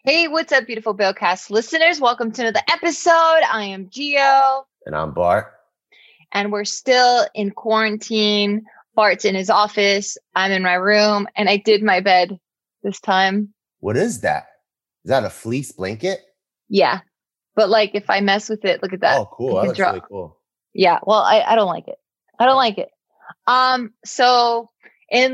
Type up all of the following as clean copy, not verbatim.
Hey, what's up, beautiful Billcast listeners? Welcome to another episode. I am Gio. And I'm Bart. And we're still in quarantine. Bart's in his office. I'm in my room. And I did my bed this time. What is that? Is that a fleece blanket? Yeah. But like if I mess with it, look at that. Oh, cool. That looks really cool. Yeah. Well, I don't like it. I don't like it. So in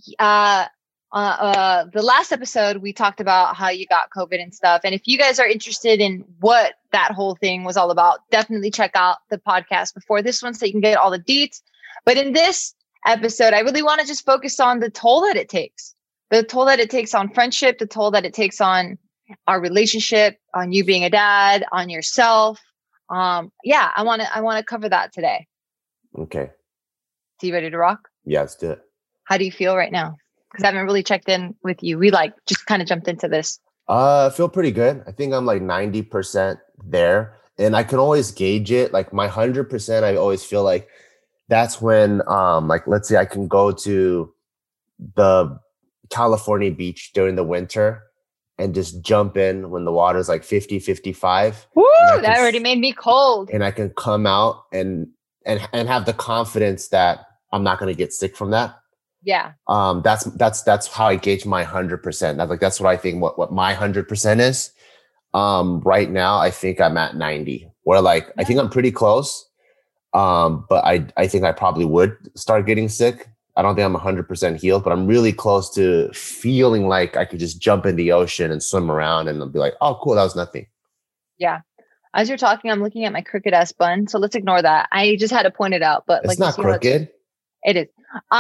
the last episode, we talked about how you got COVID and stuff. And if you guys are interested in what that whole thing was all about, definitely check out the podcast before this one so you can get all the deets. But in this episode, I really want to just focus on the toll that it takes, on friendship, the toll that it takes on our relationship, on you being a dad, on yourself. I want to cover that today. Okay. So you ready to rock? Yeah, let's do it. How do you feel right now? Because I haven't really checked in with you. We just kind of jumped into this. I feel pretty good. I think I'm like 90% there. And I can always gauge it. Like my 100%, I always feel like that's when, let's say I can go to the California beach during the winter and just jump in when the water's like 50, 55. Woo! That already made me cold. And I can come out and have the confidence that I'm not going to get sick from that. Yeah. That's how I gauge my 100%. That's what I think what my 100% is. Right now, I think I'm at 90, where I think I'm pretty close. But I think I probably would start getting sick. I don't think I'm 100% healed, but I'm really close to feeling like I could just jump in the ocean and swim around and I'll be like, oh, cool. That was nothing. Yeah. As you're talking, I'm looking at my crooked ass bun. So let's ignore that. I just had to point it out, but it's not crooked. It is.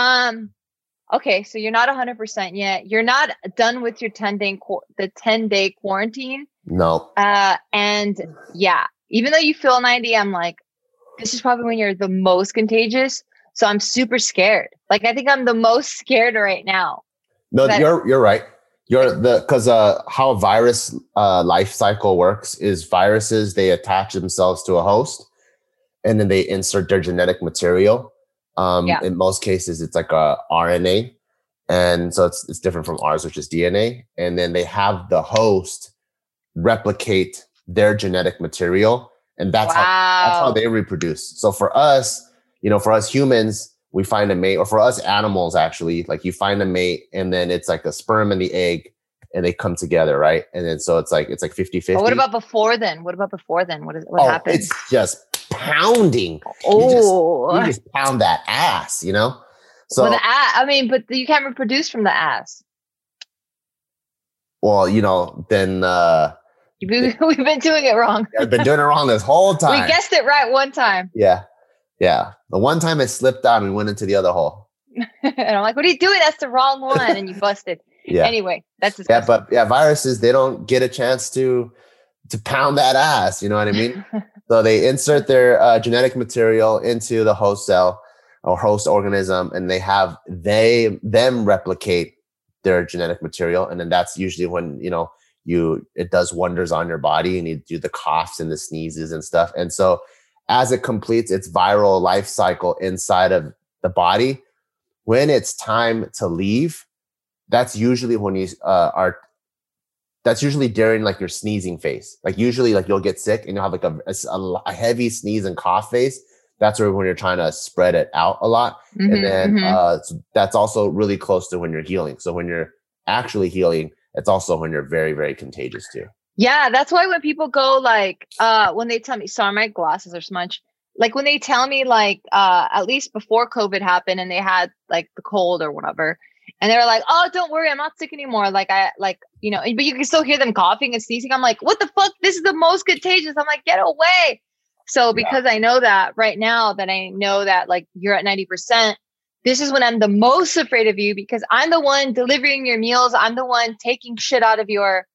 Okay. So you're not 100% yet. You're not done with your 10-day quarantine. No. And yeah, even though you feel 90, I'm like, this is probably when you're the most contagious. So I'm super scared. I think I'm the most scared right now. No, you're right. Because how a virus life cycle works is viruses, they attach themselves to a host and then they insert their genetic material. In most cases, it's like a RNA. And so it's different from ours, which is DNA. And then they have the host replicate their genetic material. And that's how they reproduce. So for us, for us humans, we find a mate, or for us animals, actually, you find a mate and then it's like a sperm and the egg and they come together, right? And then so it's like 50-50. What about before then? What happens? It's just pounding. Oh, you just pound that ass, So well, the ass, but you can't reproduce from the ass. Well, then we've been doing it wrong. I've been doing it wrong this whole time. We guessed it right one time. Yeah. The one time I slipped out and went into the other hole. And I'm like, what are you doing? That's the wrong one. And you busted. Yeah. Anyway, that's disgusting. Viruses, they don't get a chance to pound that ass. You know what I mean? So they insert their genetic material into the host cell or host organism, and they have them replicate their genetic material. And then that's usually when, it does wonders on your body and you do the coughs and the sneezes and stuff. And so as it completes its viral life cycle inside of the body, when it's time to leave, that's usually when you that's usually during your sneezing phase. Usually you'll get sick and you'll have a heavy sneeze and cough phase. That's when you're trying to spread it out a lot. Mm-hmm, and then so that's also really close to when you're healing. So when you're actually healing, it's also when you're very, very contagious too. Yeah, that's why when people go when they tell me, sorry, my glasses are smudged. When they tell me at least before COVID happened and they had the cold or whatever, and they were like, oh, don't worry, I'm not sick anymore. But you can still hear them coughing and sneezing. I'm like, what the fuck? This is the most contagious. I'm like, get away. So because I know that right now that I know that you're at 90%, this is when I'm the most afraid of you because I'm the one delivering your meals. I'm the one taking shit out of your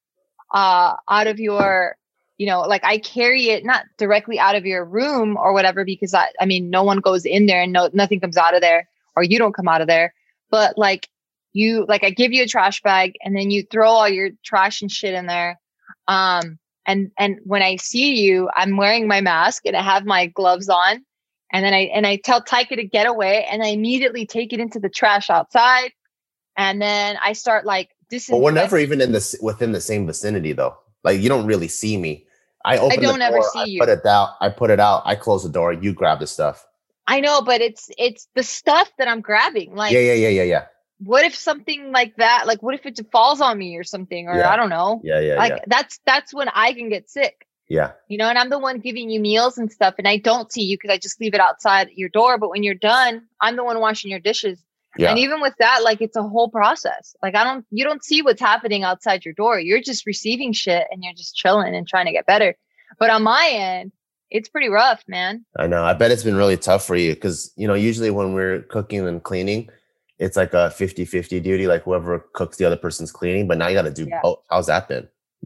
I carry it not directly out of your room or whatever, because no one goes in there and nothing comes out of there, or you don't come out of there. But I give you a trash bag and then you throw all your trash and shit in there. And when I see you, I'm wearing my mask and I have my gloves on, and then I tell Taika to get away, and I immediately take it into the trash outside. And then I start But we're never disinfect. even within the same vicinity though. Like you don't really see me. I I open the don't ever door, see I you. put it out, I close the door, you grab the stuff. I know, but it's the stuff that I'm grabbing. Like, Yeah. what if something like that, like what if it falls on me or something, or I Yeah. don't know. Yeah. Like that's when I can get sick. Yeah. You know, and I'm the one giving you meals and stuff, and I don't see you because I just leave it outside your door. But when you're done, I'm the one washing your dishes. Yeah. And even with that, like it's a whole process. Like you don't see what's happening outside your door. You're just receiving shit and you're just chilling and trying to get better. But on my end, it's pretty rough, man. I know. I bet it's been really tough for you because, usually when we're cooking and cleaning, it's like a 50-50 duty, like whoever cooks, the other person's cleaning. But now you got to do both. How's that been?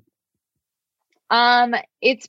It's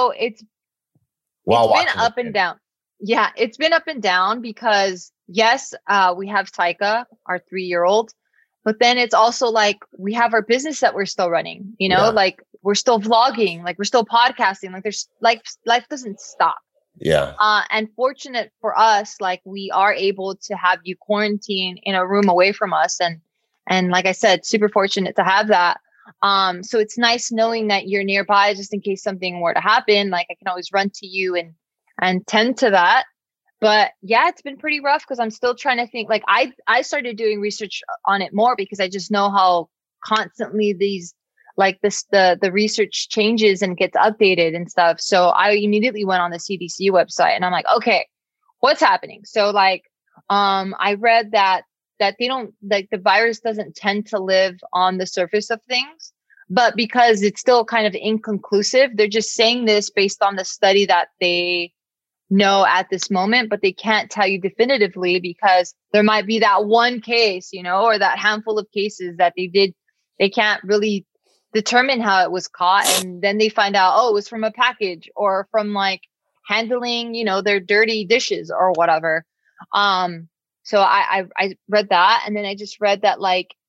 been up and down. Yeah, it's been up and down because yes, we have Taika, our 3-year-old, but then it's also like we have our business that we're still running, like we're still vlogging, like we're still podcasting, like there's life doesn't stop. Yeah. And fortunate for us, like we are able to have you quarantine in a room away from us. And like I said, super fortunate to have that. So it's nice knowing that you're nearby just in case something were to happen. Like I can always run to you and tend to that. But yeah, it's been pretty rough because I'm still trying to think. Like I started doing research on it more because I just know how constantly the research changes and gets updated and stuff. So I immediately went on the CDC website and I'm like, okay, what's happening? So I read that they don't, like, the virus doesn't tend to live on the surface of things, but because it's still kind of inconclusive, they're just saying this based on the study that they know at this moment, but they can't tell you definitively because there might be that one case, or that handful of cases that they can't really determine how it was caught. And then they find out, it was from a package or from like handling, their dirty dishes or whatever. So I read that. And then I just read that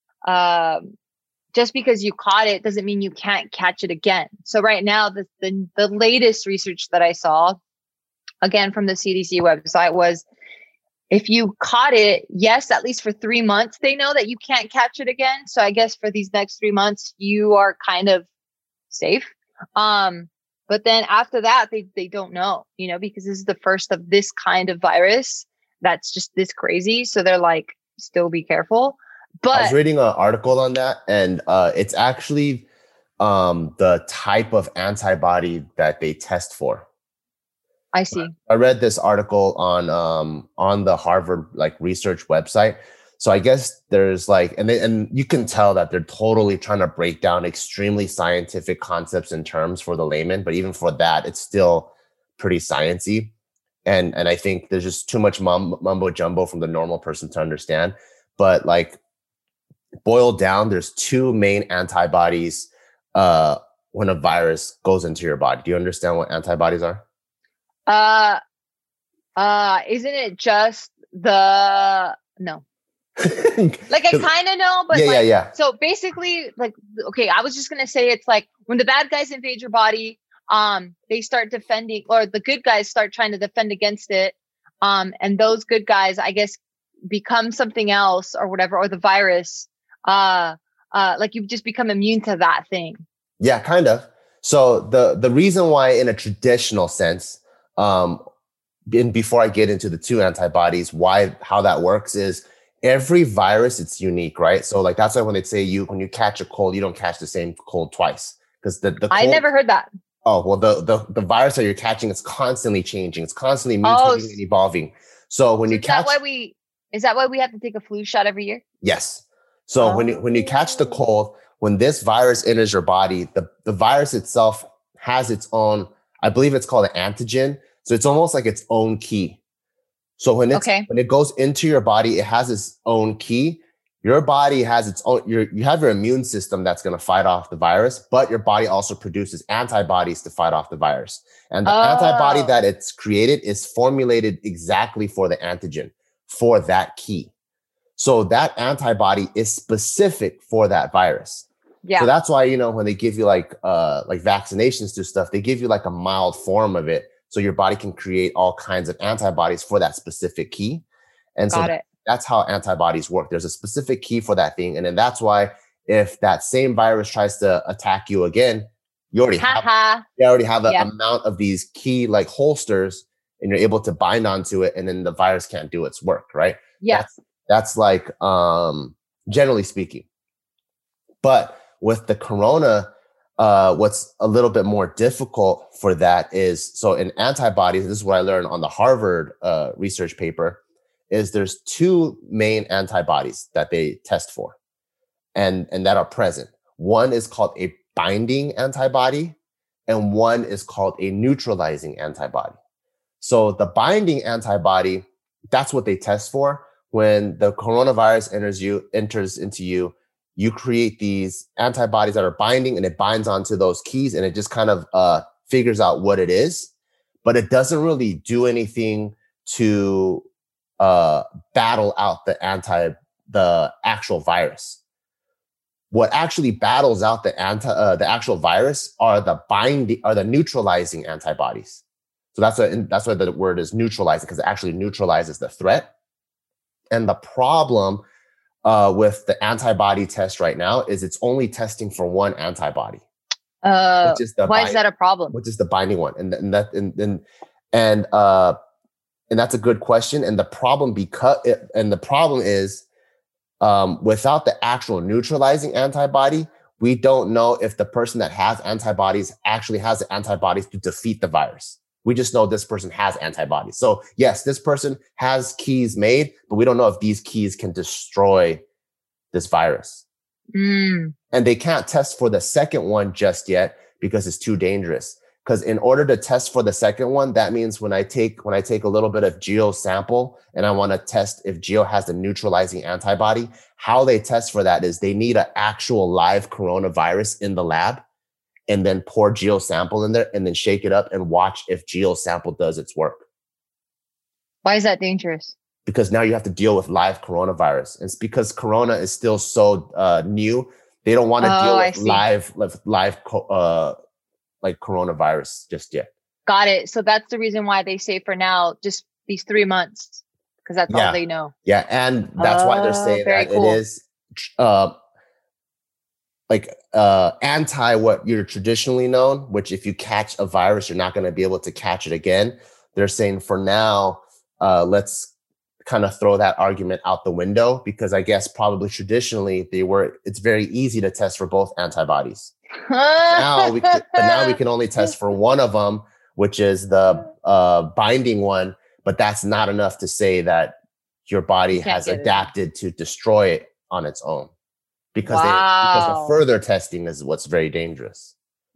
just because you caught it doesn't mean you can't catch it again. So right now, the latest research that I saw, again, from the CDC website, was if you caught it, yes, at least for 3 months, they know that you can't catch it again. So I guess for these next 3 months, you are kind of safe. But then after that, they don't know, because this is the first of this kind of virus that's just this crazy. So they're like, still be careful. But I was reading an article on that, and it's actually the type of antibody that they test for. I see. I read this article on the Harvard research website. So I guess there's and you can tell that they're totally trying to break down extremely scientific concepts and terms for the layman. But even for that, it's still pretty sciencey. And I think there's just too much mumbo jumbo from the normal person to understand. But boiled down, there's two main antibodies when a virus goes into your body. Do you understand what antibodies are? Isn't it just no? I kind of know, but yeah. So basically, okay, I was just gonna say it's like when the bad guys invade your body, they start defending, or the good guys start trying to defend against it, and those good guys, I guess, become something else or whatever, or the virus, you just become immune to that thing. Yeah, kind of. So the reason why, in a traditional sense, and before I get into the two antibodies, how that works is every virus, it's unique, right? So that's why when they say when you catch a cold, you don't catch the same cold twice, because the cold, I never heard that. Oh, well, the virus that you're catching is constantly changing. It's constantly mutating and evolving. So when you catch, is that why we have to take a flu shot every year? Yes. So when you catch the cold, when this virus enters your body, the virus itself has its own, I believe it's called an antigen. So it's almost like its own key. So when it goes into your body, it has its own key. Your body has its own, you have your immune system that's going to fight off the virus, but your body also produces antibodies to fight off the virus. And the antibody that it's created is formulated exactly for the antigen, for that key. So that antibody is specific for that virus. Yeah. So that's why, when they give you vaccinations to stuff, they give you a mild form of it. So your body can create all kinds of antibodies for that specific key. And so that's how antibodies work. There's a specific key for that thing. And then that's why if that same virus tries to attack you again, you already have an amount of these key like holsters, and you're able to bind onto it, and then the virus can't do its work, right? Yeah. That's like generally speaking. But with the corona, what's a little bit more difficult for that is, so in antibodies, this is what I learned on the Harvard research paper, is there's two main antibodies that they test for and that are present. One is called a binding antibody, and one is called a neutralizing antibody. So the binding antibody, that's what they test for. When the coronavirus enters into you, you create these antibodies that are binding, and it binds onto those keys, and it just kind of figures out what it is, but it doesn't really do anything to battle out the actual virus. What actually battles out the actual virus are the neutralizing antibodies. So that's why the word is neutralizing, because it actually neutralizes the threat. And the problem with the antibody test right now is it's only testing for one antibody. Why is that a problem? Which is the binding one, and that's a good question. And the problem is without the actual neutralizing antibody, we don't know if the person that has antibodies actually has the antibodies to defeat the virus. We just know this person has antibodies. So yes, this person has keys made, but we don't know if these keys can destroy this virus. And they can't test for the second one just yet because it's too dangerous. Because in order to test for the second one, that means when I take a little bit of Gio's sample and I want to test if Gio has the neutralizing antibody, how they test for that is they need an actual live coronavirus in the lab, and then pour Gio's sample in there and then shake it up and watch if Gio's sample does its work. Why is that dangerous? Because now you have to deal with live coronavirus. And it's because corona is still so new. They don't want to deal with live like coronavirus just yet. Got it. So that's the reason why they say for now, just these 3 months, because that's all they know. Yeah. And that's why they're saying that cool. It is anti what you're traditionally known, which if you catch a virus, you're not going to be able to catch it again. They're saying for now, let's kind of throw that argument out the window, because I guess probably traditionally it's very easy to test for both antibodies. Now we can only test for one of them, which is the binding one, but that's not enough to say that your body has adapted to destroy it on its own, because the further testing is what's very dangerous.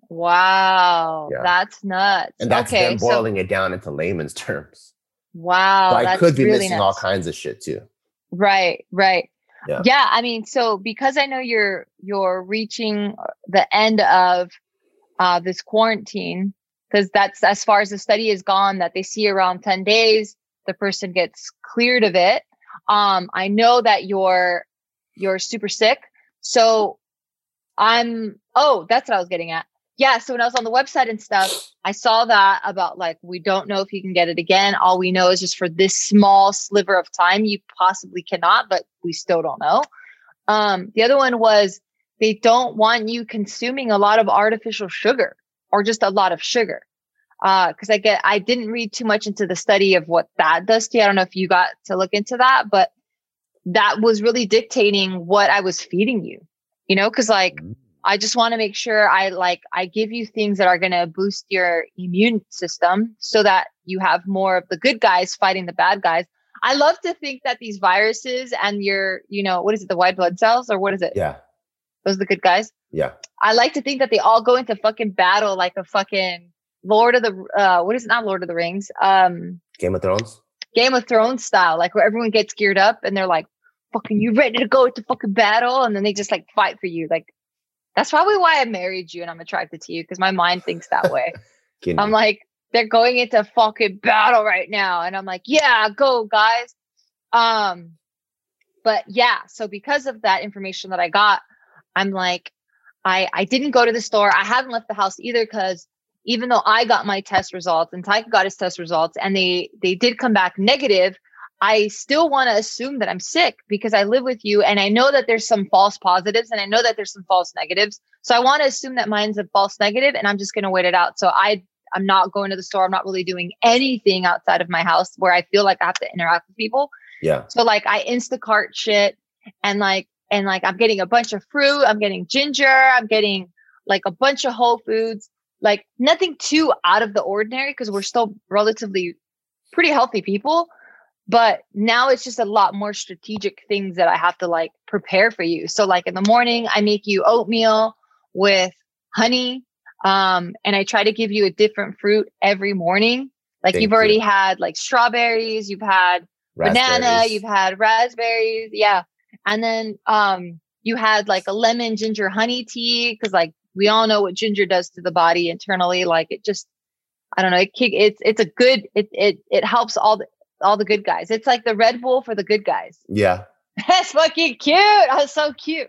Wow. Yeah. That's nuts. And that's them boiling it down into layman's terms. Wow. So I could be really missing all kinds of shit too. Right. Yeah. I mean, so because I know you're reaching the end of this quarantine, because that's as far as the study has gone, that they see around 10 days, the person gets cleared of it. I know that you're super sick. So that's what I was getting at. Yeah. So when I was on the website and stuff, I saw that about like, we don't know if you can get it again. All we know is just for this small sliver of time, you possibly cannot, but we still don't know. The other one was they don't want you consuming a lot of artificial sugar or just a lot of sugar. Cause I didn't read too much into the study of what that does to you. I don't know if you got to look into that, but that was really dictating what I was feeding you, cause like, I just want to make sure I give you things that are going to boost your immune system so that you have more of the good guys fighting the bad guys. I love to think that these viruses and your, what is it? The white blood cells, or what is it? Yeah. Those are the good guys. Yeah. I like to think that they all go into fucking battle like a fucking Lord of the, what is it? Not Lord of the Rings. Game of Thrones. Game of Thrones style, like where everyone gets geared up and they're like, fucking, you ready to go to fucking battle? And then they just like fight for you. Like, that's probably why I married you and I'm attracted to you, because my mind thinks that way. I'm like, they're going into fucking battle right now. And I'm like, yeah, go guys. But yeah, so because of that information that I got, I'm like, I didn't go to the store. I haven't left the house either, because even though I got my test results and Taika got his test results and they did come back negative, I still want to assume that I'm sick because I live with you and I know that there's some false positives and I know that there's some false negatives. So I want to assume that mine's a false negative and I'm just going to wait it out. So I'm not going to the store. I'm not really doing anything outside of my house where I feel like I have to interact with people. Yeah. So like I Instacart shit and I'm getting a bunch of fruit. I'm getting ginger. I'm getting like a bunch of Whole Foods, like nothing too out of the ordinary because we're still relatively pretty healthy people. But now it's just a lot more strategic things that I have to like prepare for you. So like in the morning, I make you oatmeal with honey. And I try to give you a different fruit every morning. Like you've already had like strawberries, you've had banana, you've had raspberries. Yeah. And then you had like a lemon ginger honey tea. Cause like we all know what ginger does to the body internally. Like it just, I don't know. It's a good, it helps all the good guys. It's like the Red Bull for the good guys. Yeah. That's fucking cute. I was so cute.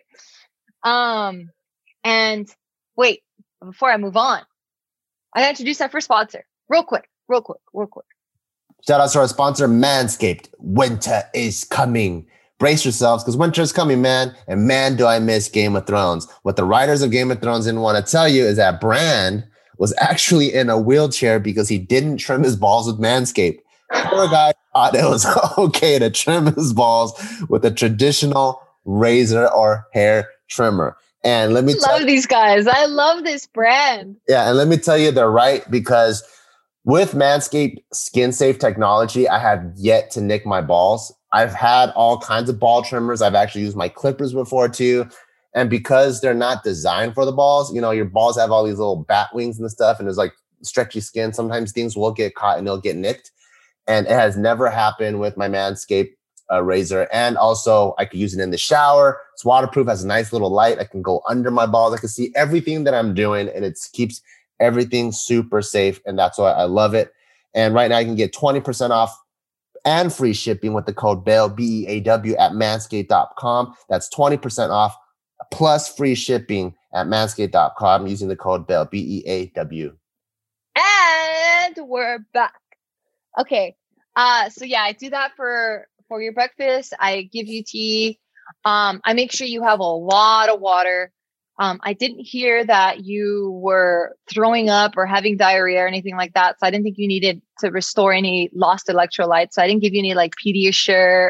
And wait, before I move on, I gotta introduce our first sponsor. Real quick. Shout out to our sponsor, Manscaped. Winter is coming. Brace yourselves because winter is coming, man. And man, do I miss Game of Thrones. What the writers of Game of Thrones didn't want to tell you is that Bran was actually in a wheelchair because he didn't trim his balls with Manscaped. Poor guy thought it was okay to trim his balls with a traditional razor or hair trimmer. And let me love these guys. I love this brand. Yeah, and let me tell you, they're right because with Manscaped skin safe technology, I have yet to nick my balls. I've had all kinds of ball trimmers. I've actually used my clippers before too. And because they're not designed for the balls, you know, your balls have all these little bat wings and stuff, and there's like stretchy skin. Sometimes things will get caught and they'll get nicked. And it has never happened with my Manscaped razor. And also I could use it in the shower. It's waterproof, has a nice little light. I can go under my balls. I can see everything that I'm doing and it keeps everything super safe. And that's why I love it. And right now you can get 20% off and free shipping with the code BEAW, BEAW at manscaped.com. That's 20% off plus free shipping at manscaped.com using the code BEAW, BEAW. And we're back. Okay. So yeah, I do that for your breakfast. I give you tea. I make sure you have a lot of water. I didn't hear that you were throwing up or having diarrhea or anything like that. So I didn't think you needed to restore any lost electrolytes. So I didn't give you any like Pediasure.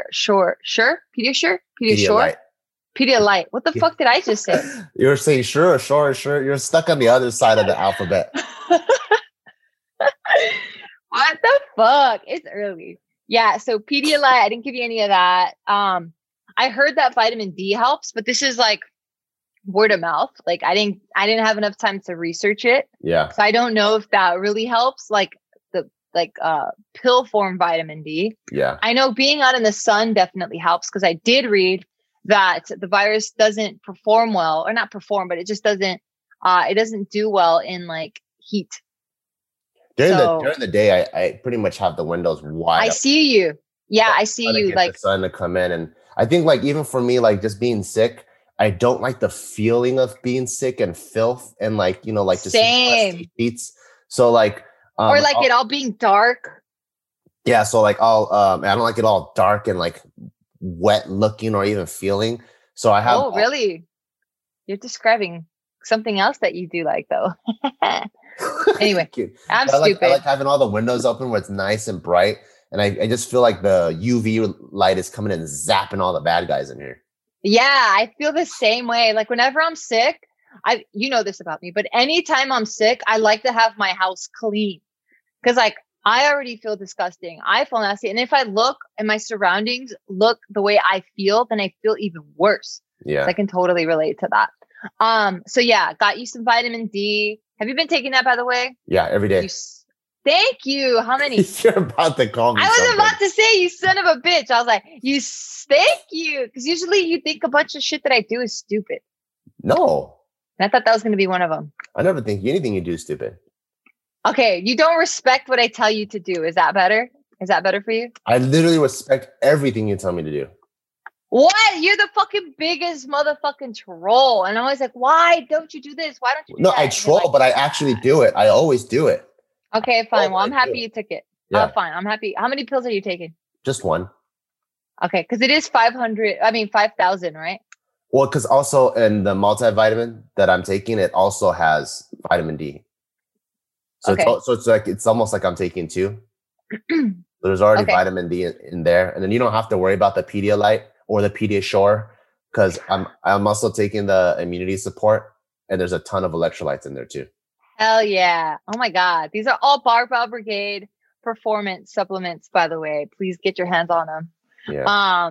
Pedialyte. What the fuck did I just say? You were saying sure. You're stuck on the other side of the alphabet. What the fuck? It's early. Yeah. So Pedialyte, I didn't give you any of that. I heard that vitamin D helps, but this is like word of mouth. Like I didn't have enough time to research it. Yeah. So I don't know if that really helps. Like the pill form vitamin D. Yeah. I know being out in the sun definitely helps because I did read that the virus doesn't perform well, or not perform, but it just doesn't. It doesn't do well in like heat. During the day, I pretty much have the windows wide. I see you. Yeah, I see you. Like the sun to come in, and I think like even for me, like just being sick, I don't like the feeling of being sick and filth and like like just same sheets. So like or like it all being dark. Yeah, so like I don't like it all dark and like wet looking or even feeling. So I have. Oh, really? You're describing something else that you do like though. Anyway, I'm stupid. I like having all the windows open where it's nice and bright. And I just feel like the UV light is coming in and zapping all the bad guys in here. Yeah, I feel the same way. Like whenever I'm sick, you know this about me, but anytime I'm sick, I like to have my house clean. Because like I already feel disgusting. I feel nasty. And if I look and my surroundings look the way I feel, then I feel even worse. Yeah. So I can totally relate to that. So yeah, got you some vitamin D. Have you been taking that, by the way? Yeah, every day. Thank you. How many? You're about to call me. I was about to say, you son of a bitch. I was like, thank you. Because usually you think a bunch of shit that I do is stupid. No. And I thought that was going to be one of them. I never think anything you do is stupid. Okay. You don't respect what I tell you to do. Is that better? Is that better for you? I literally respect everything you tell me to do. What? You're the fucking biggest motherfucking troll. And I'm always like, why don't you do this? Why don't you do that? No, I troll, but I actually do it. I always do it. Okay, fine. Well, I'm happy you took it. Yeah. Fine. I'm happy. How many pills are you taking? Just one. Okay, because it is 500. I mean 5,000, right? Well, because also in the multivitamin that I'm taking, it also has vitamin D. So Okay. it's like it's almost like I'm taking two. So there's already Okay. vitamin D in there, and then you don't have to worry about the Pedialyte or the Pediasure because I'm also taking the immunity support, and there's a ton of electrolytes in there too. Hell yeah! Oh my god, these are all Barbell Brigade performance supplements. By the way, please get your hands on them. Yeah.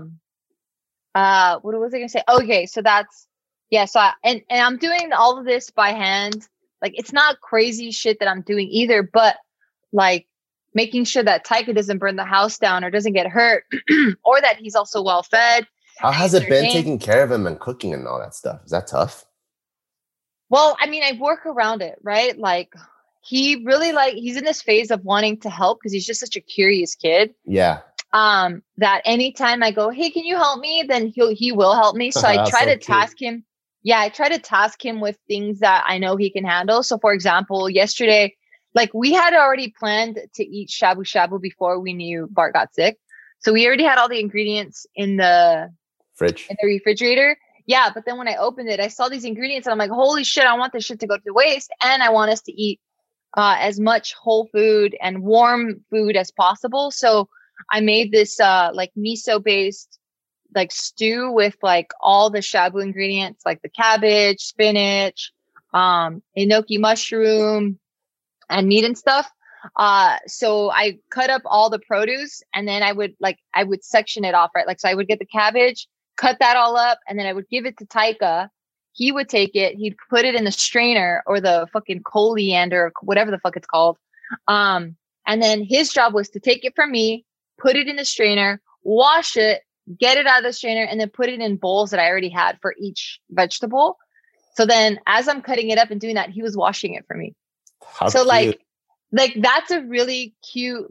What was I gonna say? Okay, so that's yeah. So and I'm doing all of this by hand. Like it's not crazy shit that I'm doing either, but like making sure that Taika doesn't burn the house down or doesn't get hurt, or that he's also well fed. How has it been taking care of him and cooking and all that stuff? Is that tough? Well, I mean, I work around it, right? Like he really he's in this phase of wanting to help because he's just such a curious kid. Yeah. That anytime I go, hey, can you help me? Then he will help me. So I try to task him. Yeah, I try to task him with things that I know he can handle. So for example, yesterday, like we had already planned to eat shabu shabu before we knew Bart got sick. So we already had all the ingredients in the fridge, in the refrigerator. Yeah, but then when I opened it, I saw these ingredients and I'm like, holy shit, I want this shit to go to waste. And I want us to eat as much whole food and warm food as possible. So I made this like miso based like stew with like all the shabu ingredients, like the cabbage, spinach, enoki mushroom, and meat and stuff. So I cut up all the produce and then I would section it off, right? Like, so I would get the cabbage, cut that all up, and then I would give it to Taika. He would take it, he'd put it in the strainer or the fucking coriander, whatever the fuck it's called. And then his job was to take it from me, put it in the strainer, wash it, get it out of the strainer, and then put it in bowls that I already had for each vegetable. So then as I'm cutting it up and doing that, he was washing it for me. How so cute. like that's a really cute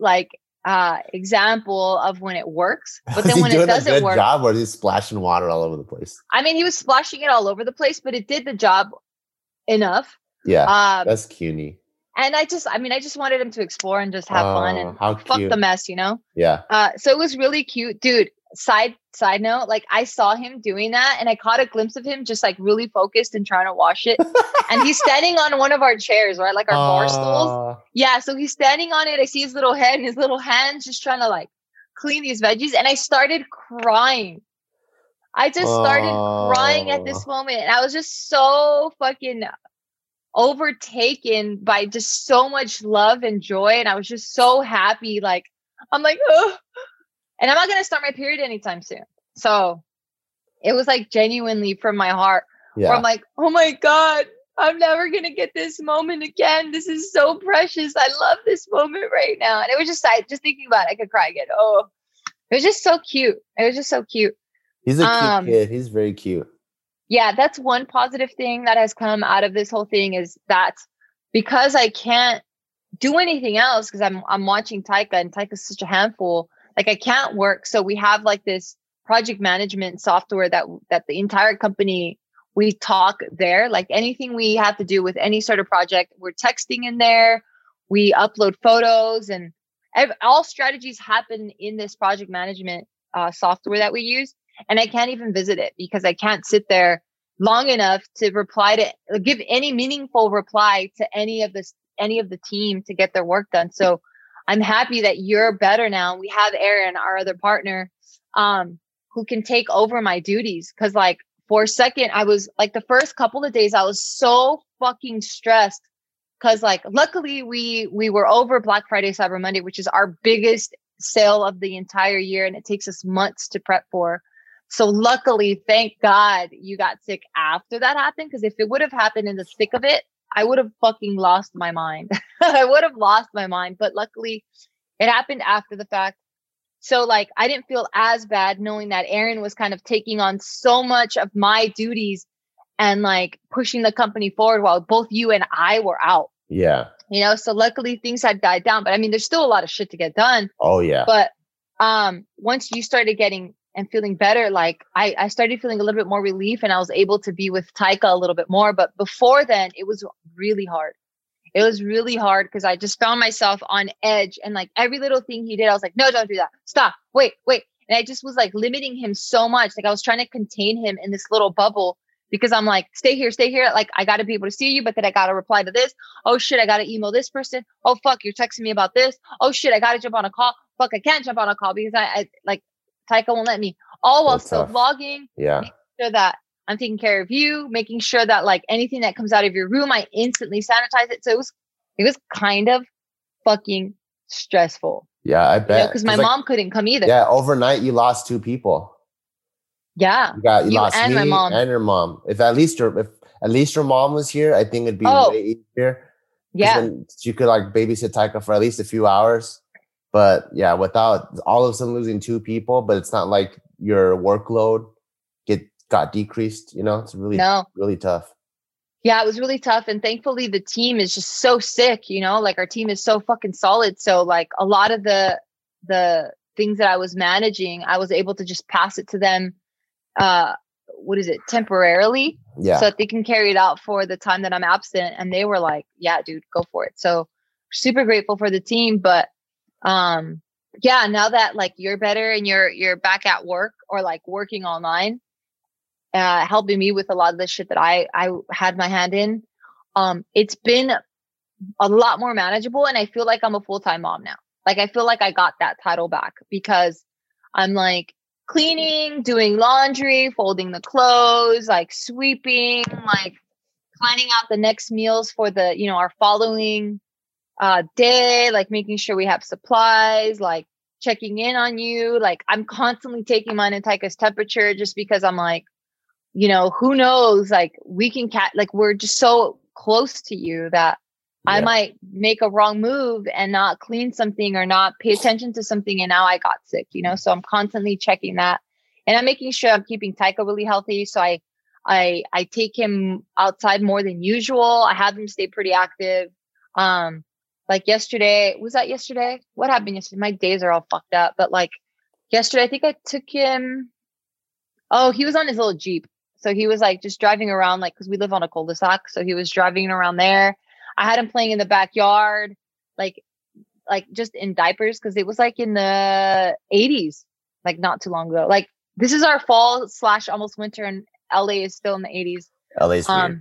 example of when it works. But then when it doesn't work, job, or is he splashing water all over the place? I mean, he was splashing it all over the place, but it did the job enough. Yeah, that's cutie. And I just wanted him to explore and just have fun and fuck the mess, you know? Yeah. So it was really cute, dude. Side note, like I saw him doing that and I caught a glimpse of him just like really focused and trying to wash it. And he's standing on one of our chairs, right? Like our bar stools. Yeah. So he's standing on it. I see his little head and his little hands just trying to like clean these veggies. And I started crying. I just started crying at this moment. And I was just so fucking overtaken by just so much love and joy. And I was just so happy. Like, I'm like, oh. And I'm not going to start my period anytime soon. So it was like genuinely from my heart. Yeah. Where I'm like, oh my God, I'm never going to get this moment again. This is so precious. I love this moment right now. And it was just thinking about it, I could cry again. Oh, it was just so cute. It was just so cute. He's a cute kid. He's very cute. Yeah, that's one positive thing that has come out of this whole thing is that because I can't do anything else because I'm watching Taika and Taika's such a handful. Like I can't work. So we have like this project management software that the entire company, we talk there. Like anything we have to do with any sort of project, we're texting in there. We upload photos and all strategies happen in this project management software that we use. And I can't even visit it because I can't sit there long enough to give any meaningful reply to any of the team to get their work done. So I'm happy that you're better now. We have Aaron, our other partner, who can take over my duties. Cause like for a second, I was like the first couple of days, I was so fucking stressed. Cause like, luckily we were over Black Friday, Cyber Monday, which is our biggest sale of the entire year. And it takes us months to prep for. So luckily, thank God you got sick after that happened. Cause if it would have happened in the thick of it, I would have fucking lost my mind. I would have lost my mind. But luckily it happened after the fact. So like, I didn't feel as bad knowing that Aaron was kind of taking on so much of my duties and like pushing the company forward while both you and I were out. Yeah. You know, so luckily things had died down, but I mean, there's still a lot of shit to get done. Oh yeah. But once you started getting and feeling better, like I started feeling a little bit more relief and I was able to be with Taika a little bit more. But before then, it was really hard. It was really hard because I just found myself on edge and like every little thing he did, I was like, no, don't do that. Stop. Wait. And And I just was like limiting him so much. Like I was trying to contain him in this little bubble because I'm like, stay here. Like I got to be able to see you, but then I got to reply to this. Oh shit, I got to email this person. Oh fuck, you're texting me about this. Oh shit, I got to jump on a call. Fuck, I can't jump on a call because I like Taika won't let me. All while still vlogging. Yeah. Making sure that I'm taking care of you, making sure that like anything that comes out of your room, I instantly sanitize it. So it was kind of fucking stressful. Yeah, I bet. Because my mom couldn't come either. Yeah, overnight you lost 2 people. Yeah, you lost me my mom and your mom. If at least your mom was here, I think it'd be way easier. Yeah, then you could like babysit Taika for at least a few hours. But yeah, without all of a sudden losing 2 people, but it's not like your workload got decreased. It's really tough. Yeah, it was really tough. And thankfully the team is just so sick, like our team is so fucking solid. So like a lot of the things that I was managing, I was able to just pass it to them, temporarily. Yeah. So that they can carry it out for the time that I'm absent. And they were like, yeah, dude, go for it. So super grateful for the team. But yeah, now that like you're better and you're back at work or like working online, helping me with a lot of the shit that I had my hand in. It's been a lot more manageable and I feel like I'm a full-time mom now. Like, I feel like I got that title back because I'm like cleaning, doing laundry, folding the clothes, like sweeping, like planning out the next meals for the, our following day, like making sure we have supplies, like checking in on you. Like I'm constantly taking mine and Taika's temperature just because I'm like, who knows, like we can like we're just so close to you that I might make a wrong move and not clean something or not pay attention to something. And now I got sick, so I'm constantly checking that and I'm making sure I'm keeping Taika really healthy. So I take him outside more than usual. I have him stay pretty active. Like yesterday, was that yesterday? What happened yesterday? My days are all fucked up, but like yesterday, I think I took him. Oh, he was on his little Jeep. So he was like just driving around, like, cause we live on a cul-de-sac. So he was driving around there. I had him playing in the backyard, like just in diapers. Cause it was like in the 80s, like not too long ago. Like this is our fall / almost winter and LA is still in the 80s. LA's weird.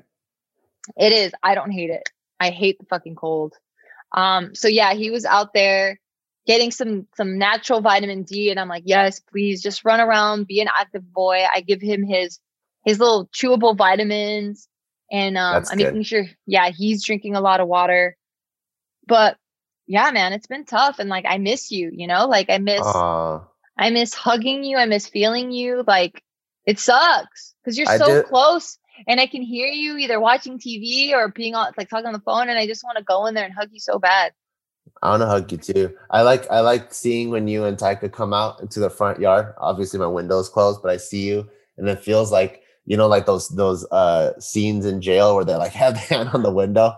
It is. I don't hate it. I hate the fucking cold. So yeah, he was out there getting some natural vitamin D. And I'm like, yes, please just run around, be an active boy. I give him his little chewable vitamins and I'm making sure, he's drinking a lot of water. But yeah, man, it's been tough. And like, I miss you, like I miss hugging you. I miss feeling you. Like it sucks because you're so close and I can hear you either watching TV or being on, like talking on the phone. And I just want to go in there and hug you so bad. I want to hug you too. I like seeing when you and Taika come out into the front yard. Obviously my window's closed, but I see you and it feels like, like those scenes in jail where they like have the hand on the window.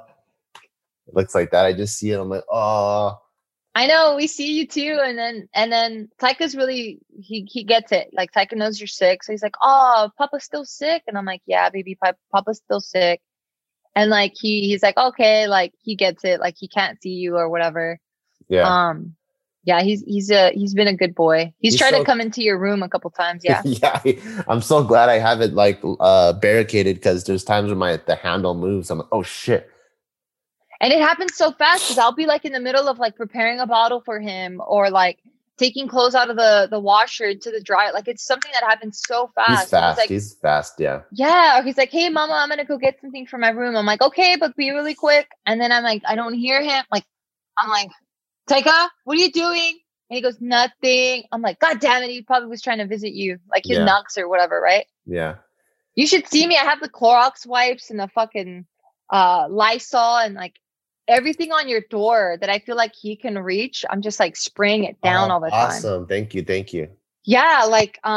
It looks like that. I just see it. I'm like, oh. I know, we see you too. And then Taika's really, he gets it. Like Taika knows you're sick. So he's like, oh, Papa's still sick. And I'm like, yeah, baby, Papa's still sick. And like, he's like, okay, like he gets it. Like he can't see you or whatever. Yeah. Yeah, he's been a good boy. He's tried to come into your room a couple times. Yeah. Yeah. I'm so glad I have it like barricaded because there's times when the handle moves. I'm like, oh shit. And it happens so fast because I'll be like in the middle of like preparing a bottle for him or like taking clothes out of the washer to the dryer. Like it's something that happens so fast. He's fast. He's fast. Yeah. Yeah. Or he's like, hey mama, I'm going to go get something from my room. I'm like, okay, but be really quick. And then I'm like, I don't hear him. I'm like, Taika, what are you doing? And he goes, nothing. I'm like, God damn it. He probably was trying to visit you, like his knocks or whatever. Right. Yeah. You should see me. I have the Clorox wipes and the fucking Lysol and like everything on your door that I feel like he can reach. I'm just like spraying it down all the time. Awesome. Thank you. Yeah.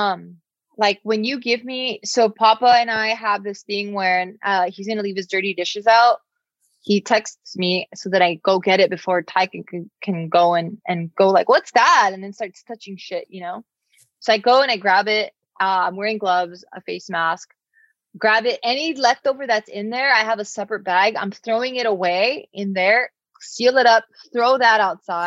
Like when you give me, so Papa and I have this thing where he's going to leave his dirty dishes out. He texts me so that I go get it before Taika can go and go like, what's that? And then starts touching shit, So I go and I grab it. I'm wearing gloves, a face mask, grab it. Any leftover that's in there, I have a separate bag. I'm throwing it away in there, seal it up, throw that outside.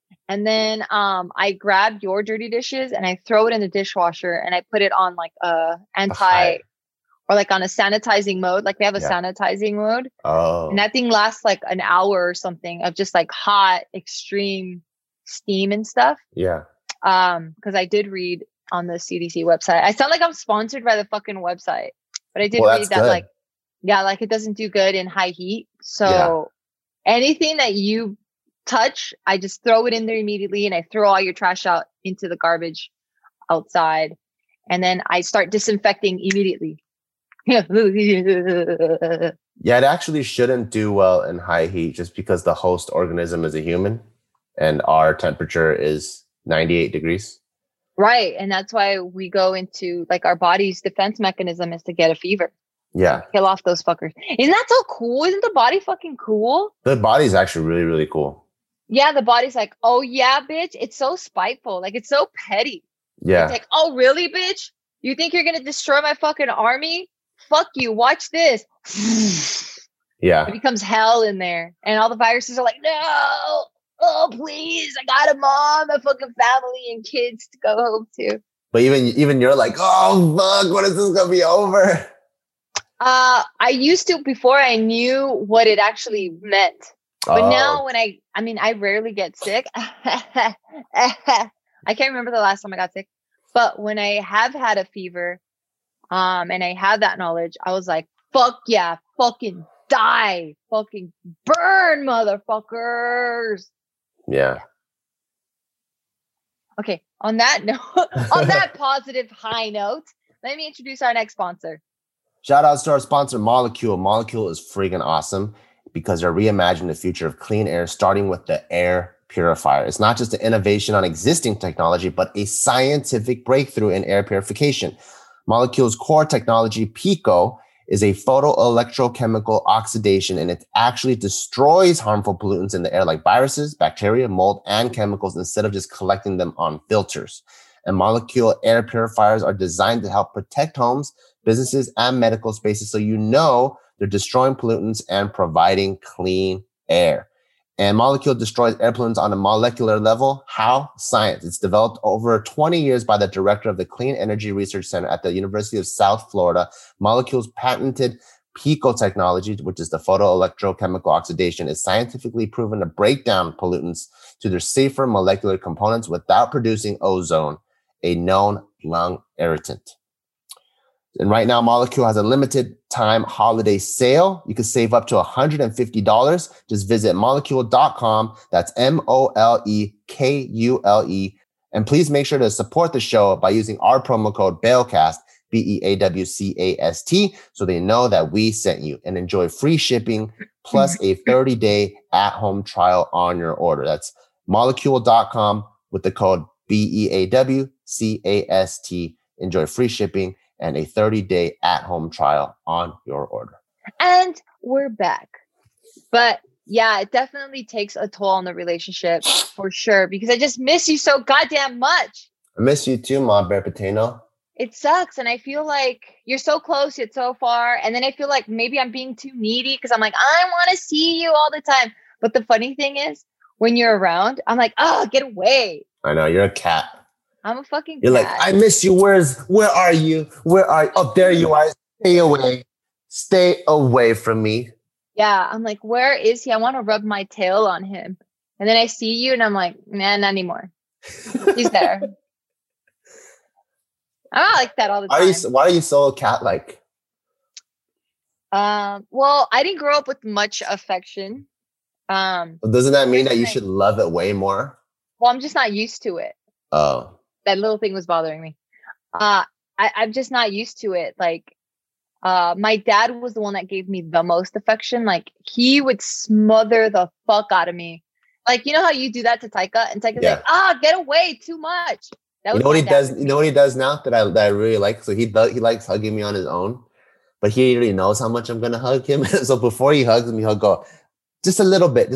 And then I grab your dirty dishes and I throw it in the dishwasher and I put it on like a Hi. or like on a sanitizing mode. Like we have a Yeah. sanitizing mode. And Oh, that thing lasts like an hour or something of just like hot, extreme steam and stuff. yeah. Because I did read on the CDC website. I sound like I'm sponsored by the fucking website, but I did Well, that's read that good. like, yeah, like it doesn't do good in high heat. Yeah. So anything that you touch, I just throw it in there immediately and I throw all your trash out into the garbage outside. And then I start disinfecting immediately. Yeah, it actually shouldn't do well in high heat just because the host organism is a human and our temperature is 98 degrees. Right. And that's why we go into like our body's defense mechanism is to get a fever. Yeah. Kill off those fuckers. Isn't that so cool? Isn't the body fucking cool? The body's actually really, really cool. Yeah, the body's like, oh yeah, bitch. It's so spiteful. Like it's so petty. Yeah. It's like, oh really, bitch? You think you're gonna destroy my fucking army? Fuck you. Watch this. Yeah. It becomes hell in there. And all the viruses are like, no. Oh, please. I got a mom, a fucking family, and kids to go home to. But even you're like, oh fuck, when is this gonna be over? I used to before I knew what it actually meant. But now when I rarely get sick. I can't remember the last time I got sick. But when I have had a fever, and I had that knowledge, I was like, fuck yeah, fucking die, fucking burn, motherfuckers. Yeah. Okay, on that note, on that positive high note, let me introduce our next sponsor. Shout outs to our sponsor, Molekule. Molekule is freaking awesome because they're reimagining the future of clean air, starting with the air purifier. It's not just an innovation on existing technology, but a scientific breakthrough in air purification. Molekule's core technology, PICO, is a photoelectrochemical oxidation, and it actually destroys harmful pollutants in the air like viruses, bacteria, mold, and chemicals instead of just collecting them on filters. And Molekule air purifiers are designed to help protect homes, businesses, and medical spaces so you know they're destroying pollutants and providing clean air. And Molekule destroys air pollutants on a molecular level. How? Science. It's developed over 20 years by the director of the Clean Energy Research Center at the University of South Florida. Molekule's patented PICO technology, which is the photoelectrochemical oxidation, is scientifically proven to break down pollutants to their safer molecular components without producing ozone, a known lung irritant. And right now, Molekule has a limited time holiday sale. You can save up to $150. Just visit molekule.com. That's MOLEKULE. And please make sure to support the show by using our promo code BALECAST, BEAWCAST, so they know that we sent you, and enjoy free shipping plus a 30-day at-home trial on your order. That's molekule.com with the code BEAWCAST. Enjoy free shipping and a 30-day at-home trial on your order. And we're back. But yeah, it definitely takes a toll on the relationship for sure, because I just miss you so goddamn much. I miss you too, Ma Bear Patino. It sucks. And I feel like you're so close yet so far. And then I feel like maybe I'm being too needy because I'm like, I want to see you all the time. But the funny thing is, when you're around, I'm like, oh, get away. I know, you're a cat. I'm a fucking You're cat. like, I miss you. Where are you? Where are you? Oh, there you are. Stay away. Stay away from me. Yeah. I'm like, where is he? I want to rub my tail on him. And then I see you and I'm like, nah, not anymore. He's there. I'm not like that all the time. Why are you so cat-like? Well, I didn't grow up with much affection. Doesn't that mean that you should love it way more? Well, I'm just not used to it. Oh. That little thing was bothering me. I'm just not used to it. Like, my dad was the one that gave me the most affection. Like, he would smother the fuck out of me. Like, you know how you do that to Taika? And Taika's like, get away, too much. You know what he does? You know what he does now that I really like? So he likes hugging me on his own, but he already knows how much I'm gonna hug him. So before he hugs me, he'll go, just a little bit.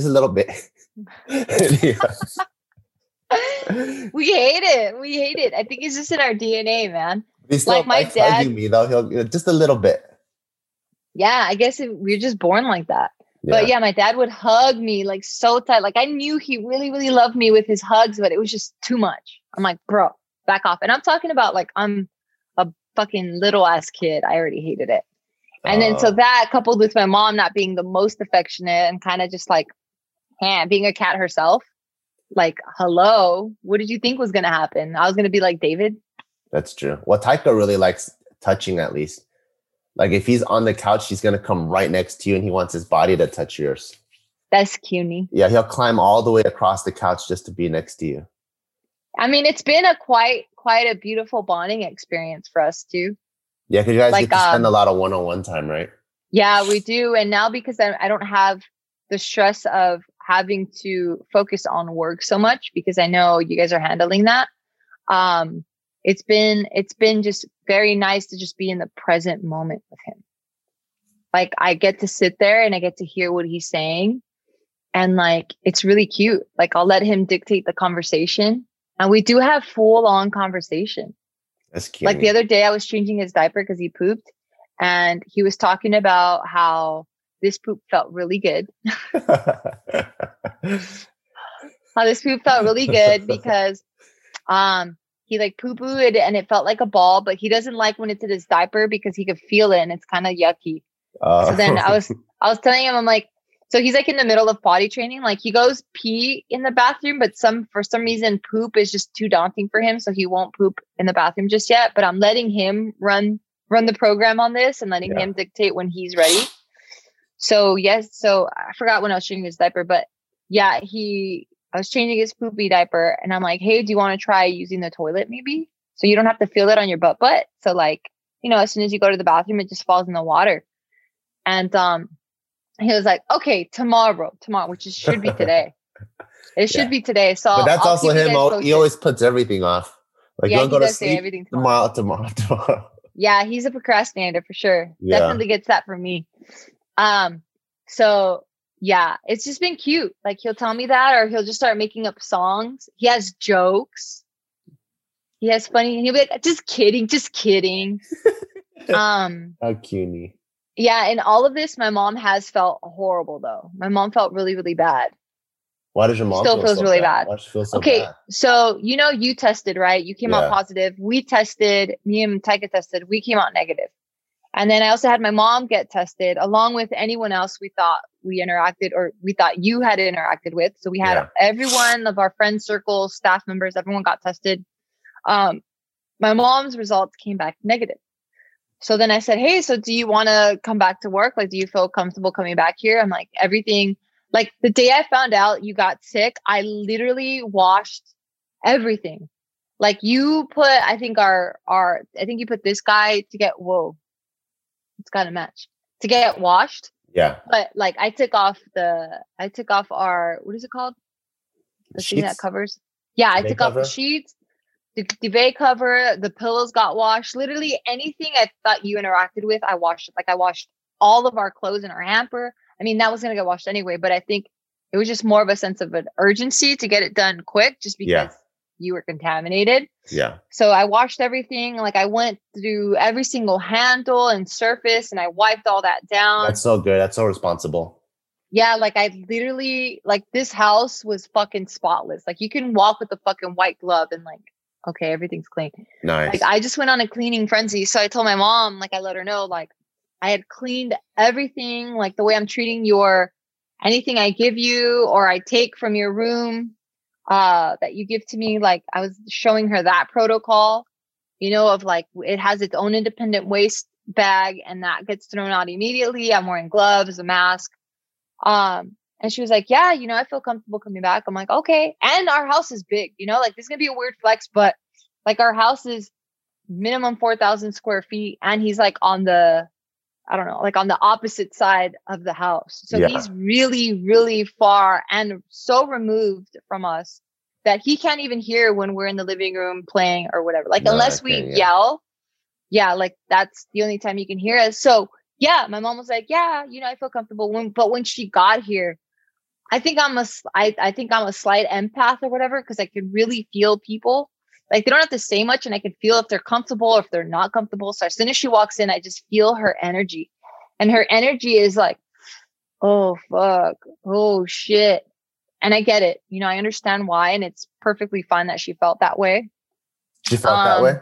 We hate it. I think it's just in our DNA, man. He's like my dad hugging me though. He'll just a little bit. Yeah, I guess we're just born like that. But yeah, my dad would hug me like so tight. Like I knew he really, really loved me with his hugs, but it was just too much. I'm like, bro, back off. And I'm talking about like, I'm a fucking little ass kid. I already hated it. And then so that coupled with my mom not being the most affectionate and kind of just like, being a cat herself, like, hello, what did you think was going to happen? I was going to be like David. That's true. Well, Taika really likes touching, at least. Like if he's on the couch, he's going to come right next to you and he wants his body to touch yours. That's cutie. Yeah, he'll climb all the way across the couch just to be next to you. I mean, it's been a quite a beautiful bonding experience for us too. Yeah, because you guys get to spend a lot of one-on-one time, right? Yeah, we do. And now because I don't have the stress of having to focus on work so much, because I know you guys are handling that. It's been just very nice to just be in the present moment with him. Like I get to sit there and I get to hear what he's saying. And like, it's really cute. Like I'll let him dictate the conversation and we do have full on conversation. That's cute. Like the other day I was changing his diaper because he pooped and he was talking about how this poop felt really good. How this poop felt really good because, he like poo-pooed and it felt like a ball, but he doesn't like when it's in his diaper because he could feel it and it's kind of yucky. So then I was telling him, I'm like, so he's like in the middle of potty training. Like he goes pee in the bathroom, but for some reason poop is just too daunting for him. So he won't poop in the bathroom just yet, but I'm letting him run the program on this and letting him dictate when he's ready. So yes. So I forgot when I was changing his diaper, but yeah, I was changing his poopy diaper and I'm like, hey, do you want to try using the toilet maybe? So you don't have to feel it on your butt. So like, you know, as soon as you go to the bathroom, it just falls in the water. And he was like, okay, tomorrow, which should be today. It should be today. So but that's also him. He always puts everything off. Like, you go to sleep everything tomorrow. Yeah, he's a procrastinator for sure. Yeah. Definitely gets that from me. So yeah, it's just been cute. Like he'll tell me that, or he'll just start making up songs. He has jokes. He has funny. And he'll be like, just kidding. How cutie. Yeah. And all of this, my mom has felt horrible though. My mom felt really, really bad. Why does your mom still feels really bad? Why does she feel so bad? So, you know, you tested, right? You came out positive. We tested, me and Taika tested. We came out negative. And then I also had my mom get tested along with anyone else we thought we interacted or we thought you had interacted with. So we had everyone of our friend circle, staff members, everyone got tested. My mom's results came back negative. So then I said, hey, so do you want to come back to work? Like, do you feel comfortable coming back here? I'm like, everything, like the day I found out you got sick, I literally washed everything. Like you put, I think you put this guy to get, it's got to match to get washed. Yeah. But like I took off our, what is it called? The sheets? Thing that covers. Yeah. I took off the sheets, the duvet cover, the pillows got washed. Literally anything I thought you interacted with, I washed. Like I washed all of our clothes in our hamper. I mean, that was going to get washed anyway, but I think it was just more of a sense of an urgency to get it done quick just because you were contaminated. Yeah. So I washed everything. Like I went through every single handle and surface and I wiped all that down. That's so good. That's so responsible. Yeah. Like I literally, like this house was fucking spotless. Like you can walk with a fucking white glove and like, okay, everything's clean. Nice. Like I just went on a cleaning frenzy. So I told my mom, like I let her know, like I had cleaned everything, like the way I'm treating anything I give you or I take from your room. That you give to me, like I was showing her that protocol, you know, of like it has its own independent waste bag and that gets thrown out immediately. I'm wearing gloves, a mask. And she was like, yeah, you know, I feel comfortable coming back. I'm like, okay. And our house is big, you know, like this is gonna be a weird flex, but like our house is minimum 4,000 square feet. And he's like on the opposite side of the house. So he's really, really far and so removed from us that he can't even hear when we're in the living room playing or whatever. Like, unless we yell, like that's the only time you can hear us. So yeah, my mom was like, yeah, you know, I feel comfortable. But when she got here, I think I'm a slight empath or whatever, because I can really feel people. Like they don't have to say much and I can feel if they're comfortable or if they're not comfortable. So as soon as she walks in, I just feel her energy. And her energy is like Oh, fuck. Oh, shit. And I get it. You know, I understand why. And it's perfectly fine that she felt that way. She felt that way. Um,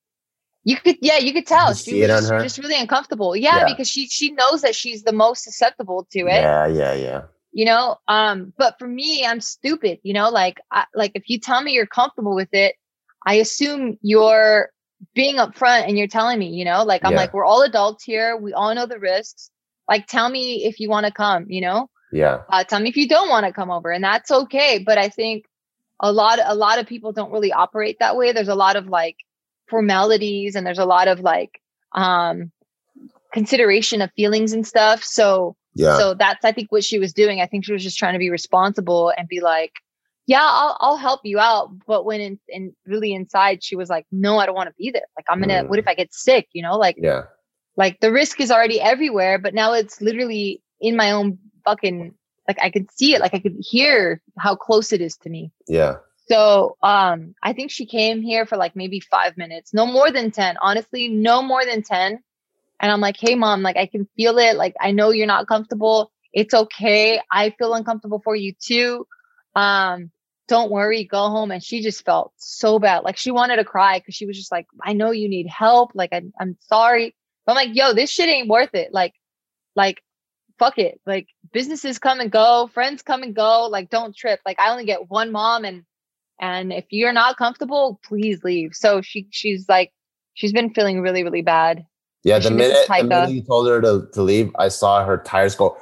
you could You tell could she see was it on just her. really uncomfortable. Yeah, Yeah. because she knows that she's the most susceptible to it. Yeah. Yeah. Yeah. You know, but for me, I'm stupid. You know, like if you tell me you're comfortable with it, I assume you're being upfront and you're telling me. You know, like I'm Yeah. like, we're all adults here. We all know the risks. Like, tell me if you want to come. You know, Yeah. tell me if you don't want to come over, and that's okay. But I think a lot of people don't really operate that way. There's a lot of like formalities, and there's a lot of like um consideration of feelings and stuff. Yeah. So that's, I think, what she was doing. I think she was just trying to be responsible and be like, yeah, I'll help you out. But when in really inside, she was like, no, I don't want to be there. Like, what if I get sick? You know, Yeah. like the risk is already everywhere, but now it's literally in my own fucking, like I could see it, like I could hear how close it is to me. Yeah. So I think she came here for like maybe 5 minutes, no more than 10, honestly, no more than 10. And I'm like, hey mom, like I can feel it. Like I know you're not comfortable. It's okay. I feel uncomfortable for you too. Um, don't worry, go home. And she just felt so bad. Like she wanted to cry because she was just like, I know you need help. Like I'm sorry. But I'm like, yo, this shit ain't worth it. Like fuck it. Like businesses come and go, friends come and go. Like don't trip. Like I only get one mom, and if you're not comfortable, please leave. So she's like, she's been feeling really, really bad. Yeah. And she misses The minute Taika. you told her to leave, I saw her tires go,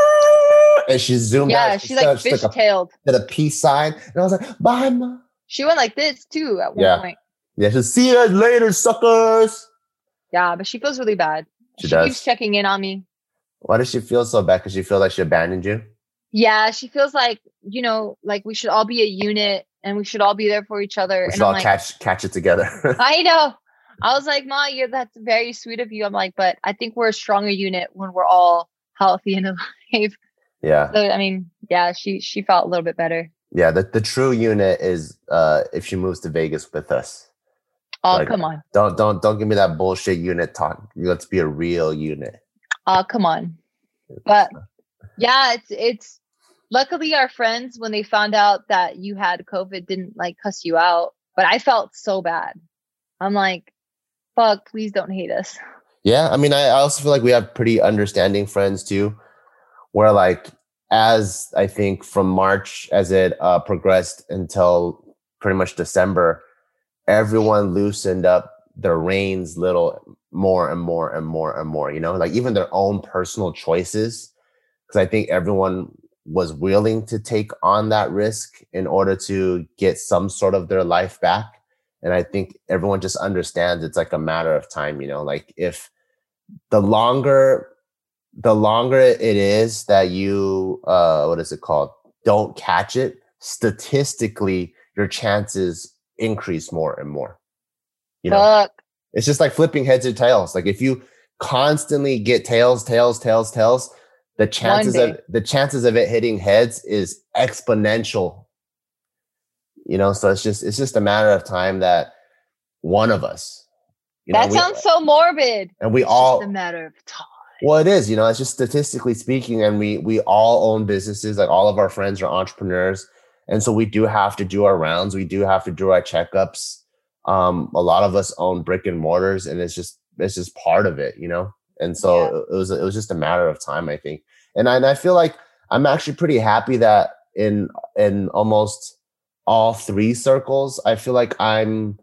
and she zoomed out. Yeah, She she like said, she took fishtailed. did a peace sign, and I was like, bye, mom. She went like this too at one Yeah. point. Yeah. She'll see you later, suckers. Yeah, but she feels really bad. She She keeps does. checking in on me. Why does she feel so bad? Because she feels like she abandoned you. Yeah, she feels like, you know, like we should all be a unit and we should all be there for each other. We should And I'm all like, catch it together. I know. I was like, Ma, that's very sweet of you. I'm like, but I think we're a stronger unit when we're all healthy and alive. Yeah. So I mean, yeah, she felt a little bit better. Yeah. The true unit is if she moves to Vegas with us. Oh, Like, come on. don't give me that bullshit unit talk. Let's be a real unit. Oh, come on. But yeah, it's luckily our friends, when they found out that you had COVID, didn't like cuss you out. But I felt so bad. I'm like, fuck, please don't hate us. Yeah. I mean, I also feel like we have pretty understanding friends too, where like, as I think from March, as it progressed until pretty much December, everyone loosened up their reins little more and more and more and more, you know, like even their own personal choices. Because I think everyone was willing to take on that risk in order to get some sort of their life back. And I think everyone just understands it's like a matter of time, you know, like if the longer it is that you what is it called, don't catch it, statistically your chances increase more and more, you know. Fuck. It's just like flipping heads or tails. Like if you constantly get tails, the chances of it hitting heads is exponential, you know. So it's just a matter of time that one of us, you know, That sounds so morbid. and we It's all just a matter of time. well, it is, you know, it's just statistically speaking, and we all own businesses. Like all of our friends are entrepreneurs, and so we do have to do our rounds. We do have to do our checkups. A lot of us own brick and mortars, and it's just part of it, you know. And so it was just a matter of time, I think. And I feel like I'm actually pretty happy that in almost all three circles, I feel like I'm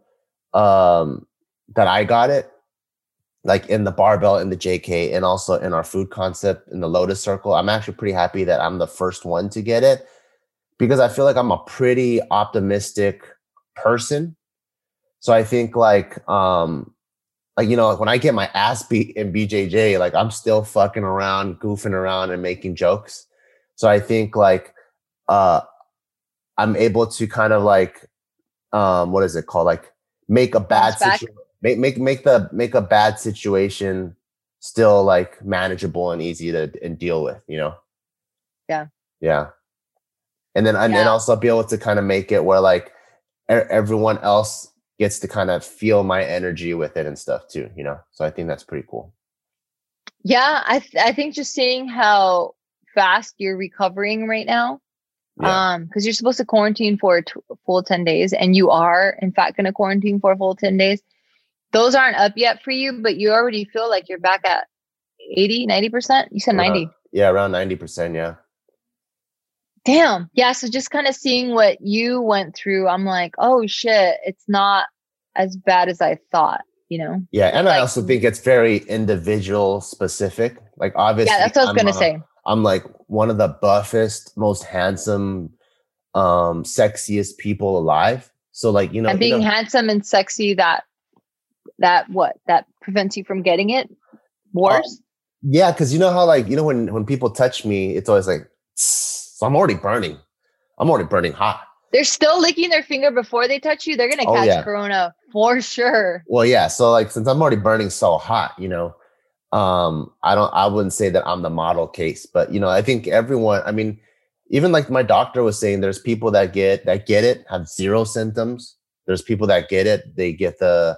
that I got it, like in the barbell, in the JK, and also in our food concept in the Lotus Circle. I'm actually pretty happy that I'm the first one to get it, because I feel like I'm a pretty optimistic person. So I think like you know, like when I get my ass beat in BJJ, like I'm still fucking around, goofing around and making jokes. So I think like I'm able to kind of like what is it called? Like make a bad situation, make a bad situation still like manageable and easy to and deal with, you know? Yeah. Yeah. And then and also be able to kind of make it where like everyone else gets to kind of feel my energy with it and stuff too, you know? So I think that's pretty cool. Yeah, I think just seeing how fast you're recovering right now. Yeah. Because you're supposed to quarantine for a full 10 days, and you are in fact going to quarantine for a full 10 days. Those aren't up yet for you, but you already feel like you're back at 80-90%. You said 90. Yeah, around 90%. Yeah. Damn. Yeah. So just kind of seeing what you went through, I'm like, oh shit, it's not as bad as I thought, you know? Yeah. And like, I also think it's very individual specific. Like, obviously, yeah, that's what I was going to say. I'm like one of the buffest, most handsome, sexiest people alive. So like, you know, and being handsome and sexy, that prevents you from getting it worse. Yeah. Cause you know how, like, you know, when people touch me, it's always like, so I'm already burning hot. They're still licking their finger before they touch you. They're going to catch corona for sure. Well, yeah. So like, since I'm already burning so hot, you know, I wouldn't say that I'm the model case, but you know, I think everyone, I mean, even like my doctor was saying, there's people that get it, have zero symptoms. There's people that get it. They get the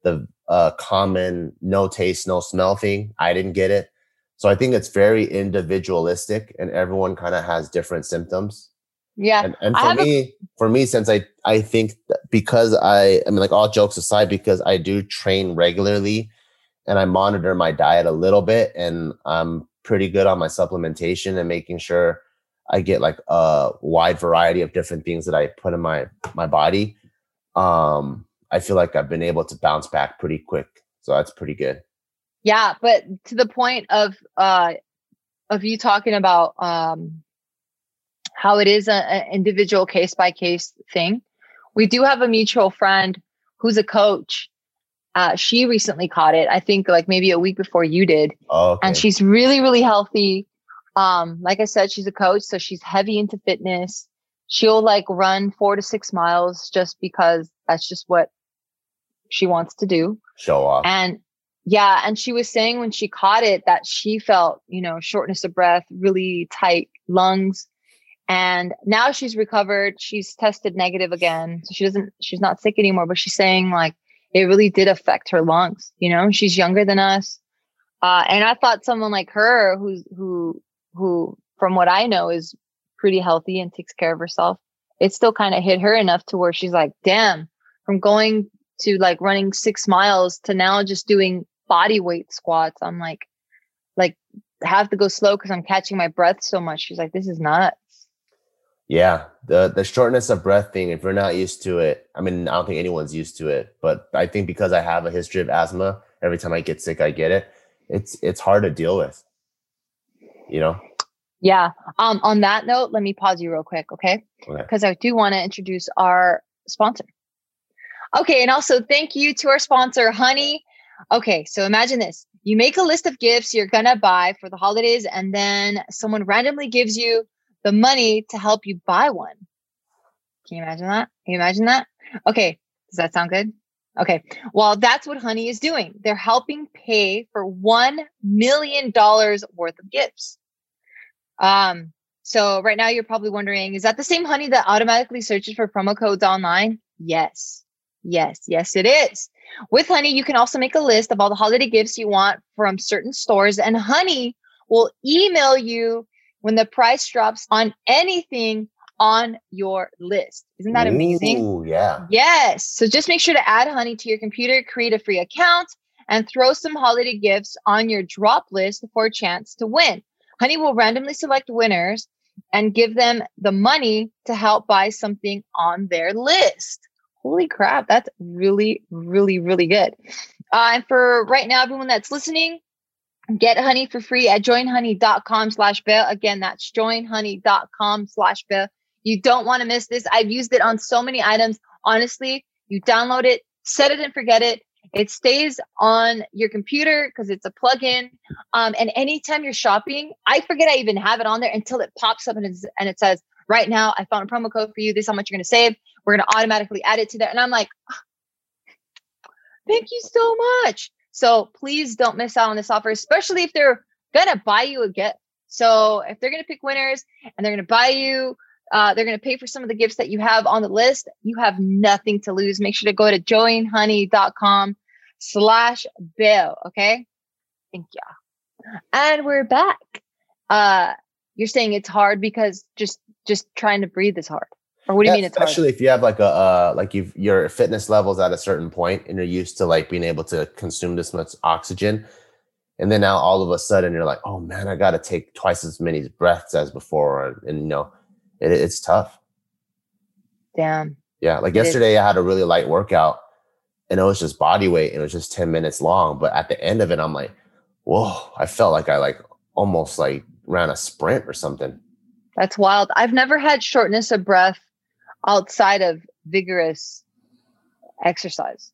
common no taste, no smell thing. I didn't get it. So I think it's very individualistic, and everyone kind of has different symptoms. Yeah. And for me, since I think that because I mean, like, all jokes aside, because I do train regularly and I monitor my diet a little bit, and I'm pretty good on my supplementation and making sure I get like a wide variety of different things that I put in my body. I feel like I've been able to bounce back pretty quick. So that's pretty good. Yeah. But to the point of you talking about, how it is an individual case by case thing. We do have a mutual friend who's a coach. She recently caught it, I think like maybe a week before you did. Oh, okay. And she's really, really healthy. Like I said, she's a coach, so she's heavy into fitness. She'll like run 4 to 6 miles just because that's just what she wants to do. Show off. And yeah. And she was saying when she caught it that she felt, you know, shortness of breath, really tight lungs. And now she's recovered. She's tested negative again. So she's not sick anymore, but she's saying like it really did affect her lungs. You know, she's younger than us. And I thought someone like her who from what I know is pretty healthy and takes care of herself, it still kind of hit her enough to where she's like, damn, from going to like running 6 miles to now just doing body weight squats. I'm like have to go slow because I'm catching my breath so much. She's like, this is nuts. Yeah, the shortness of breath thing, if you're not used to it, I mean, I don't think anyone's used to it, but I think because I have a history of asthma, every time I get sick, I get it. It's hard to deal with, you know? Yeah. On that note, let me pause you real quick, okay? Because I do want to introduce our sponsor. Okay, and also thank you to our sponsor, Honey. Okay, so imagine this. You make a list of gifts you're going to buy for the holidays, and then someone randomly gives you the money to help you buy one. Can you imagine that? Okay. Does that sound good? Okay. Well, that's what Honey is doing. They're helping pay for $1 million worth of gifts. So right now you're probably wondering, is that the same Honey that automatically searches for promo codes online? Yes, it is. With Honey, you can also make a list of all the holiday gifts you want from certain stores, and Honey will email you when the price drops on anything on your list. Isn't that amazing? Ooh, yeah. Yes. So just make sure to add Honey to your computer, create a free account, and throw some holiday gifts on your drop list for a chance to win. Honey will randomly select winners and give them the money to help buy something on their list. Holy crap. That's really, really, really good. And for right now, everyone that's listening, get Honey for free at joinhoney.com/Bill. Again, that's joinhoney.com/Bill. You don't want to miss this. I've used it on so many items. Honestly, you download it, set it and forget it. It stays on your computer because it's a plugin. And anytime you're shopping, I forget I even have it on there until it pops up and it says, right now, I found a promo code for you. This is how much you're going to save. We're going to automatically add it to that. And I'm like, thank you so much. So please don't miss out on this offer, especially if they're going to buy you a gift. So if they're going to pick winners and they're going to buy you, they're going to pay for some of the gifts that you have on the list, you have nothing to lose. Make sure to go to joinhoney.com/Bill. Okay. Thank you. And we're back. you're saying it's hard because just trying to breathe is hard. Or what do you mean it's hard? Especially if you have like your fitness levels at a certain point and you're used to like being able to consume this much oxygen. And then now all of a sudden you're like, oh man, I got to take twice as many breaths as before. And you know, it's tough. Damn. Yeah. Like yesterday I had a really light workout and it was just body weight and it was just 10 minutes long. But at the end of it, I'm like, whoa, I felt like I like almost like ran a sprint or something. That's wild. I've never had shortness of breath outside of vigorous exercise.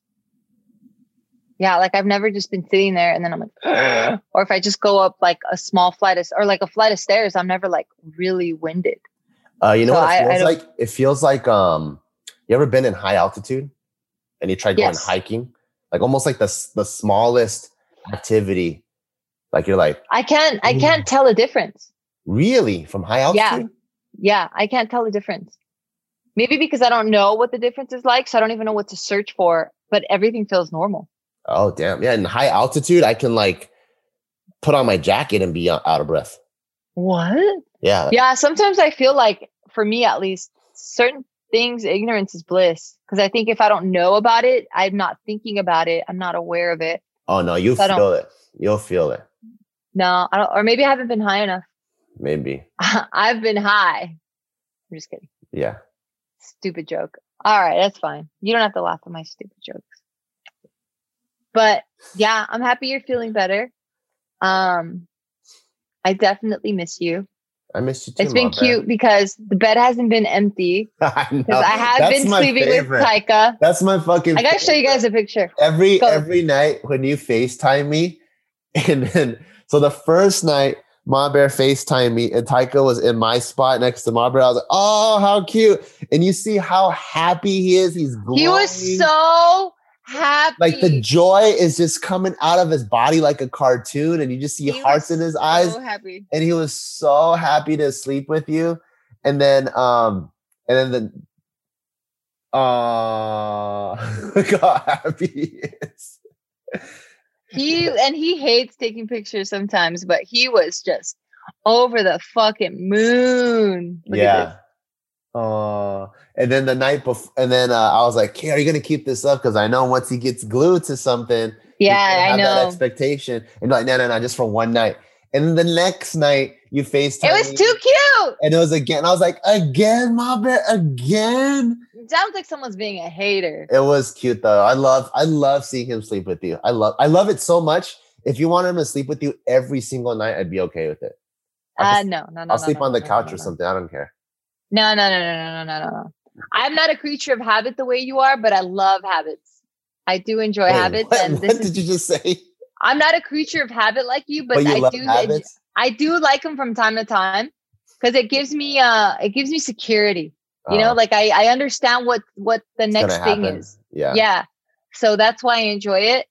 Yeah, like I've never just been sitting there and then I'm like, ugh. Or if I just go up like a small flight of, or like a flight of stairs, I'm never like really winded. You know what it feels like? It feels like you ever been in high altitude and you tried going hiking? Like almost like the smallest activity. Like you're like, I can't tell the difference. Really? From high altitude? Yeah, I can't tell the difference. Maybe because I don't know what the difference is like, so I don't even know what to search for, but everything feels normal. Oh, damn. Yeah, in high altitude, I can like put on my jacket and be out of breath. What? Yeah. Yeah, sometimes I feel like, for me at least, certain things, ignorance is bliss. Because I think if I don't know about it, I'm not thinking about it, I'm not aware of it. Oh, no, you feel it. You'll feel it. No, I don't, or maybe I haven't been high enough. Maybe. I've been high. I'm just kidding. Yeah. Stupid joke. All right, that's fine. You don't have to laugh at my stupid jokes. But yeah, I'm happy you're feeling better. I definitely miss you. I miss you too. It's been cute because the bed hasn't been empty. I know. Because I have been sleeping with Taika. That's my fucking. I gotta show you guys a picture. Every night when you FaceTime me, and then so the first night Ma Bear FaceTime me and Taika was in my spot next to Ma Bear. I was like, oh, how cute. And you see how happy he is. He's glowing. He was so happy. Like the joy is just coming out of his body like a cartoon. And you just see hearts in his eyes. So happy. And he was so happy to sleep with you. And then look how happy he is. He hates taking pictures sometimes, but he was just over the fucking moon. Look at this. And then the night before, and then I was like, "Hey, are you gonna keep this up? Because I know once he gets glued to something, I know that expectation." And like, no, just for one night. And then the next night, you FaceTime. It was too cute. And it was again. I was like, again, Ma Bear, again. It sounds like someone's being a hater. It was cute though. I love seeing him sleep with you. I love it so much. If you want him to sleep with you every single night, I'd be okay with it. No. I'll sleep on the couch or something. I don't care. No. I'm not a creature of habit the way you are, but I love habits. I do enjoy habits. What did you just say? I'm not a creature of habit like you, but I do like them from time to time because it gives me security. You know, like I understand what the next thing is. Yeah. So that's why I enjoy it.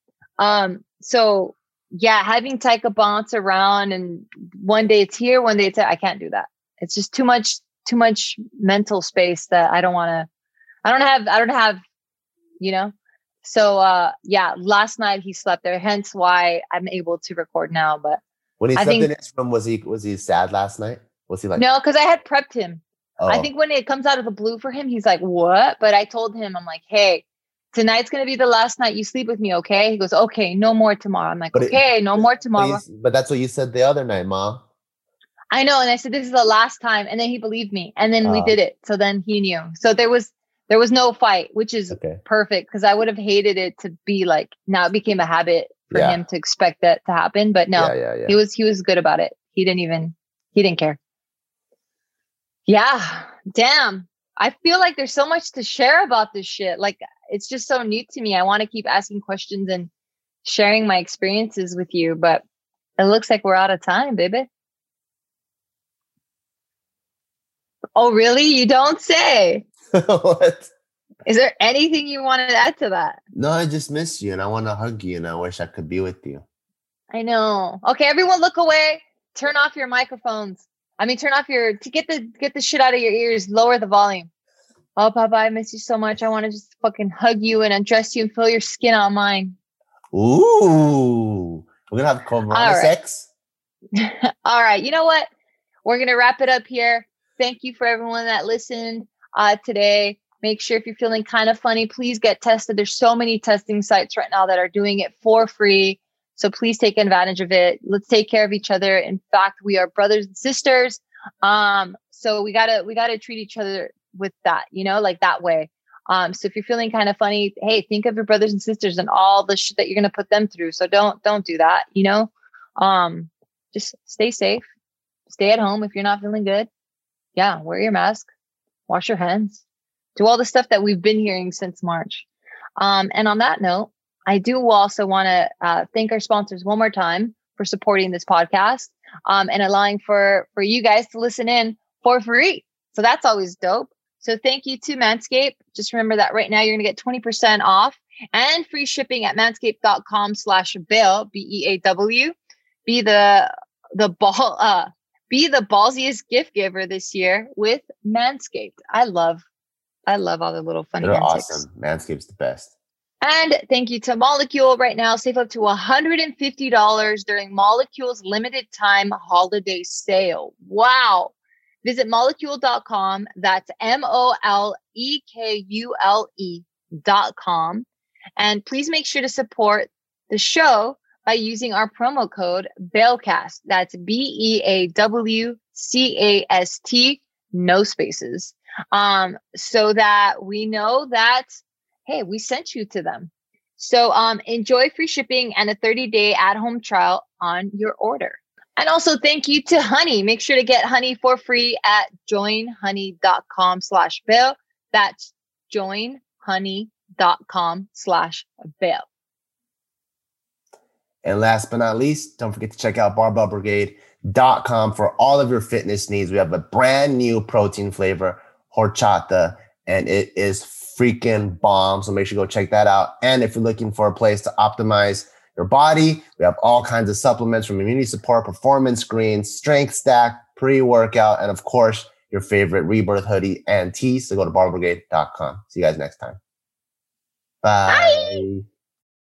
So yeah, having Taika bounce around and one day it's here, one day it's there, I can't do that. It's just too much mental space that I don't have, you know? So yeah, last night he slept there, hence why I'm able to record now. But when he slept in his room, was he sad last night? Was he like, no, because I had prepped him. Oh. I think when it comes out of the blue for him, he's like, what? But I told him, I'm like, hey, tonight's going to be the last night you sleep with me. Okay. He goes, okay, no more tomorrow. I'm like, no more tomorrow. But that's what you said the other night, Ma. I know. And I said, this is the last time. And then he believed me. And then we did it. So then he knew. So there was no fight, which is perfect. Cause I would have hated it to be like, now it became a habit for him to expect that to happen. But no, he was good about it. He didn't care. Yeah. Damn. I feel like there's so much to share about this shit. Like it's just so new to me. I want to keep asking questions and sharing my experiences with you, but it looks like we're out of time, baby. Oh, really? You don't say. What? Is there anything you want to add to that? No, I just miss you and I want to hug you and I wish I could be with you. I know. Okay, everyone look away. Turn off your microphones. Turn off to get the shit out of your ears. Lower the volume. Oh, Papa, I miss you so much. I want to just fucking hug you and undress you and feel your skin on mine. Ooh. We're going to have Corona sex? All right. You know what? we're going to wrap it up here. Thank you for everyone that listened today. Make sure if you're feeling kind of funny, please get tested. There's so many testing sites right now that are doing it for free. So please take advantage of it. Let's take care of each other. In fact, we are brothers and sisters. So we gotta treat each other with that, like that way. So if you're feeling kind of funny, hey, think of your brothers and sisters and all the shit that you're gonna put them through. So don't do that. Just stay safe. Stay at home if you're not feeling good. Yeah, wear your mask. Wash your hands. Do all the stuff that we've been hearing since March. And on that note, I do also want to thank our sponsors one more time for supporting this podcast and allowing for you guys to listen in for free. So that's always dope. So thank you to Manscaped. Just remember that right now you're going to get 20% off and free shipping at manscaped.com/Beaw, BEAW. Be the ballsiest gift giver this year with Manscaped. I love all the little funny antics. Awesome. Manscaped's the best. And thank you to Molecule. Right now, save up to $150 during Molecule's limited time holiday sale. Wow. Visit molecule.com. That's MOLEKULE.com. And please make sure to support the show by using our promo code BEAWCAST. That's BEAWCAST, no spaces. So that we know that, hey, we sent you to them. So enjoy free shipping and a 30-day at-home trial on your order. And also thank you to Honey. Make sure to get Honey for free at joinhoney.com/Beaw. That's joinhoney.com/Beaw. And last but not least, don't forget to check out barbellbrigade.com for all of your fitness needs. We have a brand new protein flavor, horchata, and it is freaking bomb. So make sure you go check that out. And if you're looking for a place to optimize your body, we have all kinds of supplements from immunity support, performance greens, strength stack, pre-workout, and of course, your favorite Rebirth hoodie and tees. So go to barbellbrigade.com. See you guys next time. Bye. Bye.